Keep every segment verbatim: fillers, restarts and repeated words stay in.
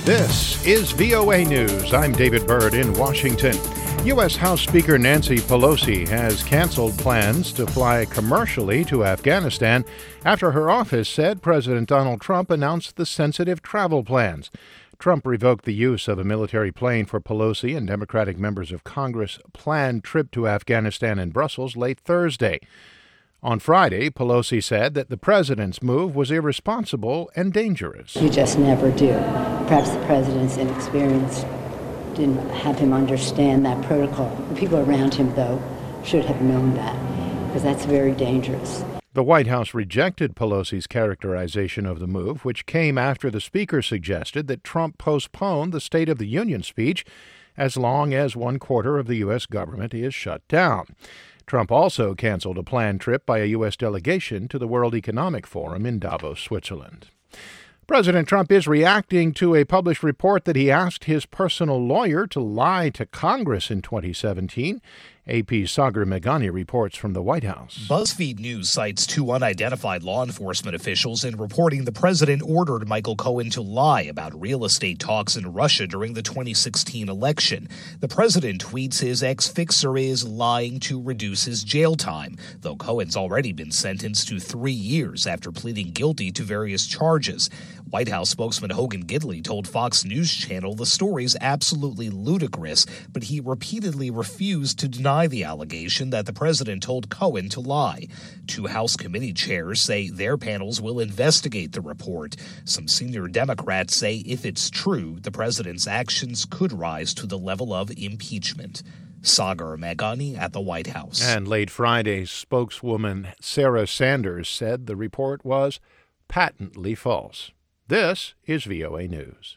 This is V O A News. I'm David Byrd in Washington. U S. House Speaker Nancy Pelosi has canceled plans to fly commercially to Afghanistan after her office said President Donald Trump announced the sensitive travel plans. Trump revoked the use of a military plane for Pelosi and Democratic members of Congress' planned trip to Afghanistan and Brussels late Thursday. On Friday, Pelosi said that the president's move was irresponsible and dangerous. You just never do. Perhaps the president's inexperience didn't have him understand that protocol. The people around him, though, should have known that, because that's very dangerous. The White House rejected Pelosi's characterization of the move, which came after the Speaker suggested that Trump postpone the State of the Union speech as long as one quarter of the U S government is shut down. Trump also canceled a planned trip by a U S delegation to the World Economic Forum in Davos, Switzerland. President Trump is reacting to a published report that he asked his personal lawyer to lie to Congress in twenty seventeen. A P's Sagar Meghani reports from the White House. BuzzFeed News cites two unidentified law enforcement officials in reporting the president ordered Michael Cohen to lie about real estate talks in Russia during the twenty sixteen election. The president tweets his ex-fixer is lying to reduce his jail time, though Cohen's already been sentenced to three years after pleading guilty to various charges. White House spokesman Hogan Gidley told Fox News Channel the story's absolutely ludicrous, but he repeatedly refused to deny the allegation that the president told Cohen to lie. Two House committee chairs say their panels will investigate the report. Some senior Democrats say if it's true, the president's actions could rise to the level of impeachment. Sagar Meghani at the White House. And late Friday, spokeswoman Sarah Sanders said the report was patently false. This is V O A News.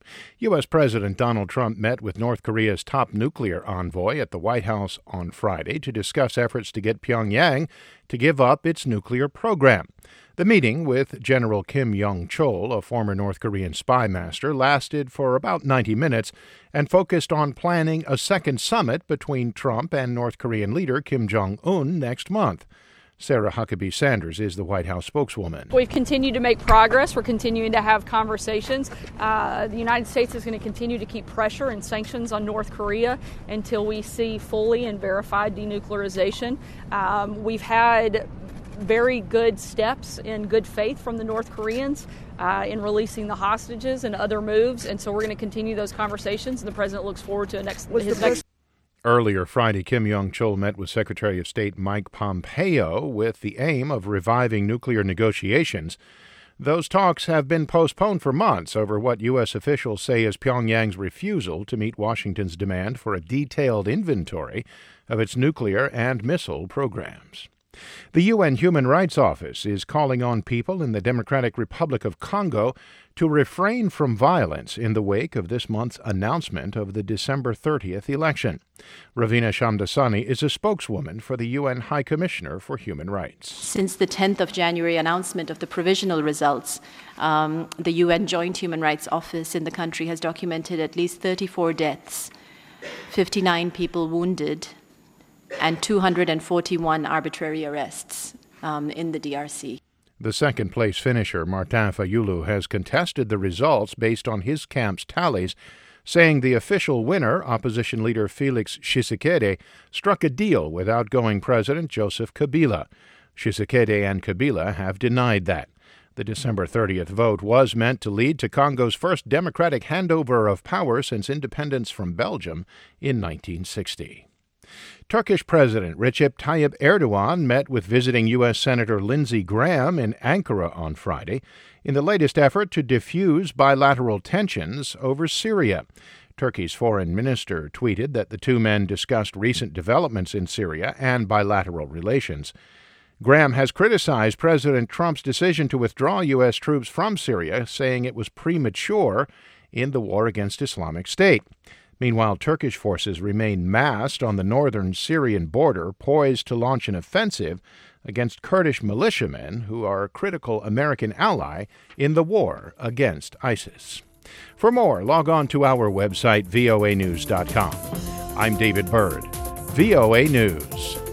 U S. President Donald Trump met with North Korea's top nuclear envoy at the White House on Friday to discuss efforts to get Pyongyang to give up its nuclear program. The meeting with General Kim Yong-chol, a former North Korean spy master, lasted for about ninety minutes and focused on planning a second summit between Trump and North Korean leader Kim Jong-un next month. Sarah Huckabee Sanders is the White House spokeswoman. We've continued to make progress. We're continuing to have conversations. Uh, the United States is going to continue to keep pressure and sanctions on North Korea until we see fully and verified denuclearization. Um, we've had very good steps in good faith from the North Koreans uh, in releasing the hostages and other moves, and so we're going to continue those conversations, and the president looks forward to next, his next. Earlier Friday, Kim Yong-chol met with Secretary of State Mike Pompeo with the aim of reviving nuclear negotiations. Those talks have been postponed for months over what U S officials say is Pyongyang's refusal to meet Washington's demand for a detailed inventory of its nuclear and missile programs. The U N Human Rights Office is calling on people in the Democratic Republic of Congo to refrain from violence in the wake of this month's announcement of the December thirtieth election. Ravina Shamdasani is a spokeswoman for the U N High Commissioner for Human Rights. Since the tenth of January announcement of the provisional results, um, the U N Joint Human Rights Office in the country has documented at least thirty-four deaths, fifty-nine people wounded, and two hundred forty-one arbitrary arrests um, in the D R C. The second-place finisher, Martin Fayulu, has contested the results based on his camp's tallies, saying the official winner, opposition leader Felix Tshisekedi, struck a deal with outgoing President Joseph Kabila. Tshisekedi and Kabila have denied that. The December thirtieth vote was meant to lead to Congo's first democratic handover of power since independence from Belgium in nineteen sixty. Turkish President Recep Tayyip Erdogan met with visiting U S. Senator Lindsey Graham in Ankara on Friday in the latest effort to diffuse bilateral tensions over Syria. Turkey's foreign minister tweeted that the two men discussed recent developments in Syria and bilateral relations. Graham has criticized President Trump's decision to withdraw U S troops from Syria, saying it was premature in the war against Islamic State. Meanwhile, Turkish forces remain massed on the northern Syrian border, poised to launch an offensive against Kurdish militiamen who are a critical American ally in the war against ISIS. For more, log on to our website, V O A news dot com. I'm David Byrd, V O A News.